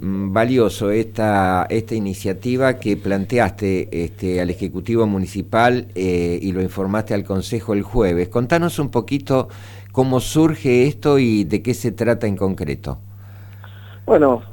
valioso esta iniciativa que planteaste al Ejecutivo Municipal y lo informaste al Consejo el jueves. Contanos un poquito cómo surge esto y de qué se trata en concreto. Bueno,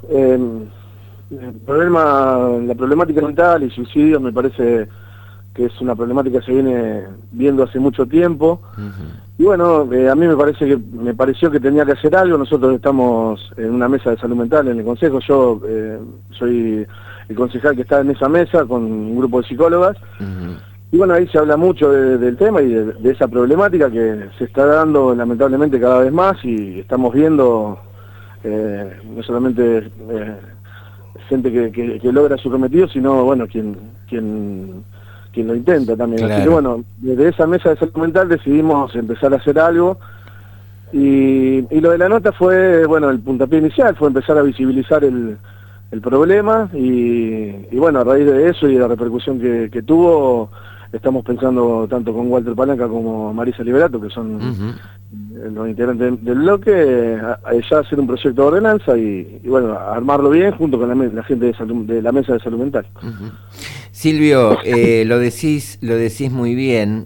la problemática mental y suicidio me parece que es una problemática que se viene viendo hace mucho tiempo. Y bueno, a mí me pareció que tenía que hacer algo. Nosotros estamos en una mesa de salud mental en el Consejo. Yo soy el concejal que está en esa mesa con un grupo de psicólogas. Y bueno, ahí se habla mucho del tema y de esa problemática que se está dando lamentablemente cada vez más, y estamos viendo no solamente gente que logra su cometido, sino bueno, quien lo intenta también. Claro. Así que bueno, desde esa mesa de salud mental decidimos empezar a hacer algo, y lo de la nota fue, bueno, el puntapié inicial, fue empezar a visibilizar el problema, y bueno, a raíz de eso y de la repercusión que tuvo, estamos pensando tanto con Walter Palanca como Marisa Liberato, que son los integrantes del bloque, ya hacer un proyecto de ordenanza y bueno, armarlo bien junto con la gente de la mesa de salud mental. Silvio, lo decís muy bien.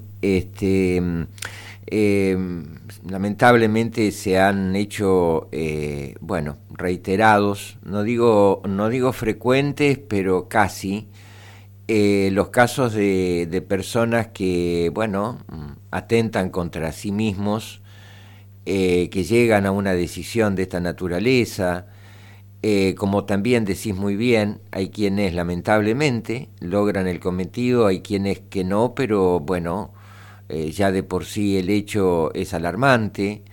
Lamentablemente se han hecho, bueno, reiterados, no digo frecuentes, pero casi, los casos de personas que, bueno, atentan contra sí mismos, que llegan a una decisión de esta naturaleza. Como también decís muy bien, hay quienes lamentablemente logran el cometido, hay quienes que no, pero bueno, ya de por sí el hecho es alarmante.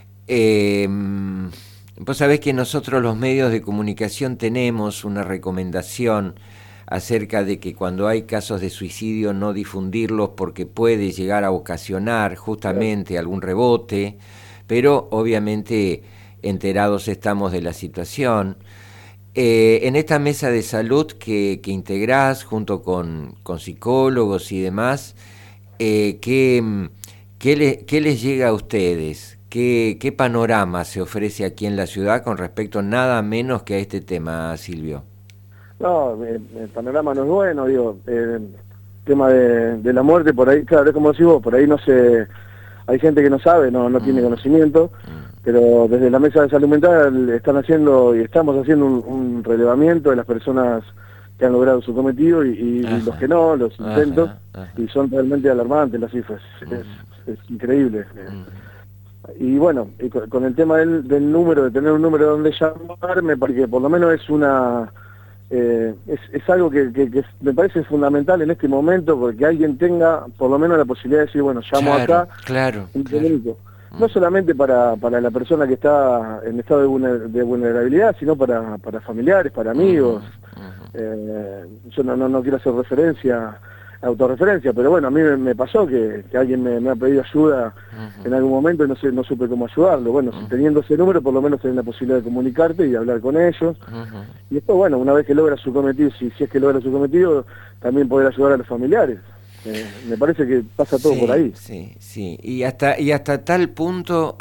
Vos sabés que nosotros los medios de comunicación tenemos una recomendación acerca de que cuando hay casos de suicidio no difundirlos, porque puede llegar a ocasionar justamente algún rebote, pero obviamente enterados estamos de la situación. En esta mesa de salud que integrás junto con psicólogos y demás, ¿qué les llega a ustedes? ¿Qué panorama se ofrece aquí en la ciudad con respecto nada menos que a este tema, Silvio? No, el panorama no es bueno, digo, el tema de la muerte, por ahí, claro, es como decís vos, por ahí no se... Hay gente que no sabe, no tiene conocimiento, pero desde la mesa de salud mental están haciendo y estamos haciendo un relevamiento de las personas que han logrado su cometido y los que no, los intentos, y son realmente alarmantes las cifras, es increíble. Y bueno, y con el tema del número, de tener un número donde llamar, me parece que por lo menos es una... es algo que me parece fundamental en este momento, porque alguien tenga por lo menos la posibilidad de decir, bueno, llamo acá, claro. No solamente para la persona que está en estado de vulnerabilidad, sino para familiares, para amigos. Yo no quiero hacer autorreferencia, pero bueno, a mí me pasó que alguien me ha pedido ayuda en algún momento y no supe cómo ayudarlo. Bueno, teniendo ese número, por lo menos tenés la posibilidad de comunicarte y de hablar con ellos. Y después, bueno, una vez que logra su cometido, si es que logra su cometido, también poder ayudar a los familiares. Me parece que pasa todo por ahí. Sí. Y hasta tal punto,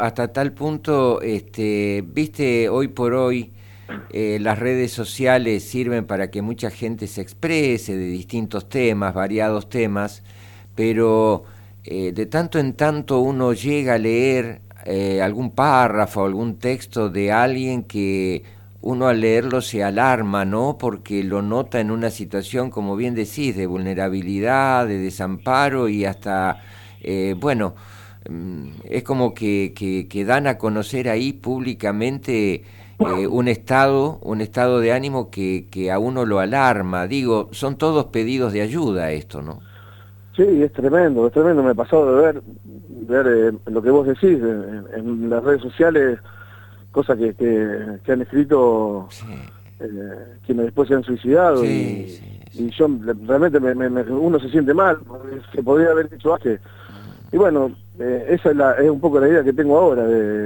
viste, hoy por hoy, las redes sociales sirven para que mucha gente se exprese de distintos temas, variados temas, pero de tanto en tanto uno llega a leer algún párrafo, algún texto de alguien que uno al leerlo se alarma, ¿no? Porque lo nota en una situación, como bien decís, de vulnerabilidad, de desamparo y hasta, bueno, es como que dan a conocer ahí públicamente un estado de ánimo que a uno lo alarma. Digo, son todos pedidos de ayuda esto, ¿no? Sí, es tremendo, me pasó de ver lo que vos decís en las redes sociales, cosas que han escrito quienes después se han suicidado, y yo realmente uno se siente mal, se podría haber dicho antes. Y bueno, esa es un poco la idea que tengo ahora,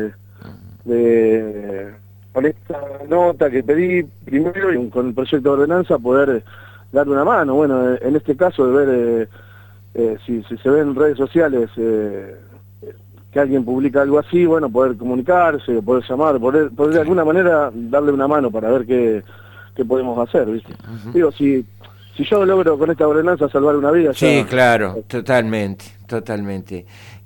con esta nota que pedí primero y con el proyecto de ordenanza poder darle una mano. Bueno, en este caso de ver si se ve en redes sociales que alguien publica algo así, bueno, poder comunicarse, poder llamar, poder de alguna manera darle una mano para ver qué podemos hacer, ¿viste? Digo, si yo logro con esta ordenanza salvar una vida, sí, ya... claro, totalmente, totalmente.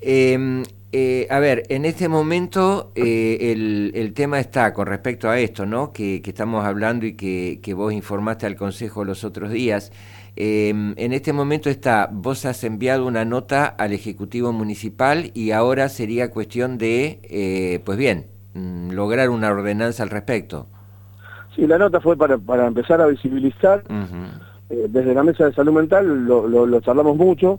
A ver, en este momento el tema está con respecto a esto, ¿no? Que estamos hablando y que vos informaste al Consejo los otros días. En este momento vos has enviado una nota al Ejecutivo Municipal y ahora sería cuestión de, pues bien, lograr una ordenanza al respecto. Sí, la nota fue para empezar a visibilizar. Desde la Mesa de Salud Mental lo charlamos mucho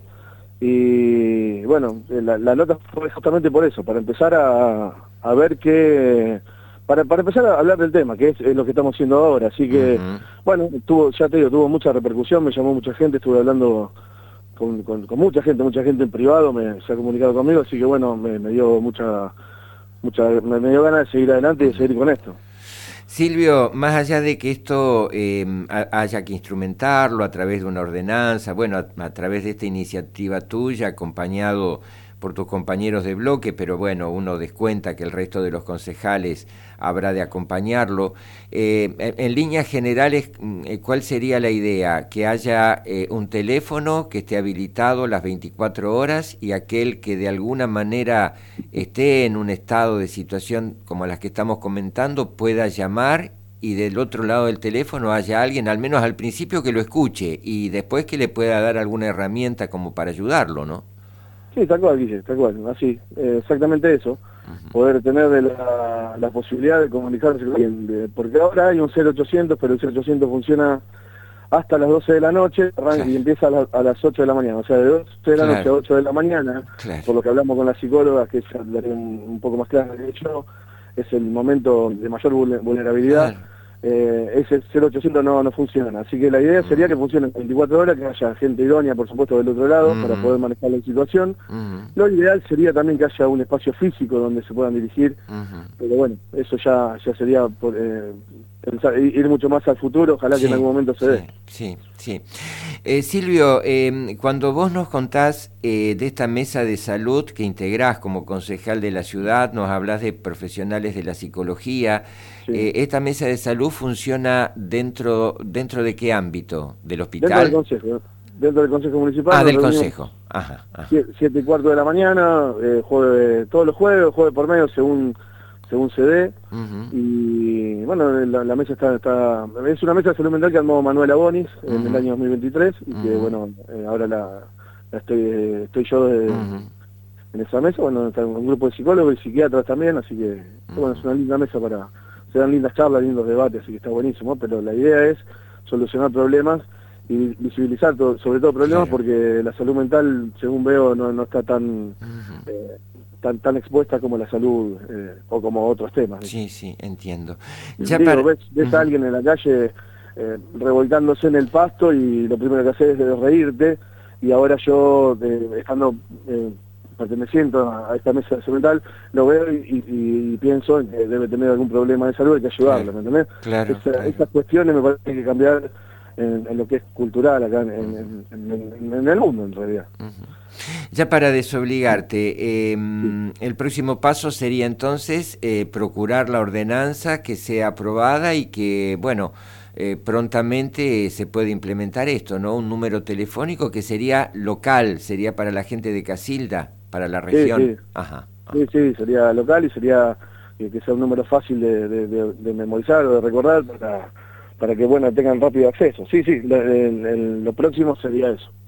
y bueno, la nota fue justamente por eso, para empezar a ver qué... Para empezar a hablar del tema, que es lo que estamos haciendo ahora, así que, bueno, ya te digo, tuvo mucha repercusión, me llamó mucha gente, estuve hablando con mucha gente en privado, se ha comunicado conmigo, así que bueno, me dio me dio ganas de seguir adelante y de seguir con esto. Silvio, más allá de que esto haya que instrumentarlo a través de una ordenanza, bueno, a través de esta iniciativa tuya, acompañado por tus compañeros de bloque, pero bueno, uno descuenta que el resto de los concejales habrá de acompañarlo. En líneas generales, ¿cuál sería la idea? Que haya un teléfono que esté habilitado las 24 horas y aquel que de alguna manera esté en un estado de situación como las que estamos comentando pueda llamar y del otro lado del teléfono haya alguien, al menos al principio, que lo escuche y después que le pueda dar alguna herramienta como para ayudarlo, ¿no? Sí, tal cual, Guille, tal cual, así, exactamente eso, poder tener la posibilidad de comunicarse con alguien, porque ahora hay un 0800, pero el 0800 funciona hasta las 12 de la noche y empieza a las 8 de la mañana, o sea, de 12 de la noche a 8 de la mañana, por lo que hablamos con las psicólogas, que ya daré un poco más claro de hecho, es el momento de mayor vulnerabilidad. Ese 0800 no funciona, así que la idea sería que funcione en 24 horas, que haya gente idónea, por supuesto, del otro lado, para poder manejar la situación. Lo ideal sería también que haya un espacio físico donde se puedan dirigir, pero bueno, eso ya sería ir mucho más al futuro, ojalá que en algún momento se dé. Sí. Silvio, cuando vos nos contás de esta mesa de salud que integrás como concejal de la ciudad, nos hablás de profesionales de la psicología, ¿esta mesa de salud funciona dentro de qué ámbito? ¿Del hospital? Dentro del Consejo Municipal. Del Consejo. Ajá. 7:15 de la mañana, todos los jueves por medio, según se dé. Y bueno, la mesa es una mesa de salud mental que armó Manuel Abonis en el año 2023 y que bueno, ahora estoy yo en esa mesa. Bueno, está un grupo de psicólogos y psiquiatras también, así que bueno, es una linda mesa se dan lindas charlas, lindos debates, así que está buenísimo, pero la idea es solucionar problemas y visibilizar sobre todo problemas, porque la salud mental, según veo, no está tan expuesta como la salud o como otros temas. Sí, entiendo. Ves a alguien en la calle revolcándose en el pasto y lo primero que haces es reírte, y ahora yo, estando perteneciendo a esta mesa de salud mental, lo veo y pienso en que debe tener algún problema de salud, hay que ayudarlo, ¿me entendés? Esas cuestiones me parece que hay que cambiar en lo que es cultural acá en el mundo, en realidad. Ya para desobligarte, el próximo paso sería entonces procurar la ordenanza que sea aprobada y que, bueno, prontamente se puede implementar esto, ¿no? Un número telefónico que sería local, sería para la gente de Casilda, para la región. Sí, sería local y sería que sea un número fácil de memorizar o de recordar para que, bueno, tengan rápido acceso. Sí, lo próximo sería eso.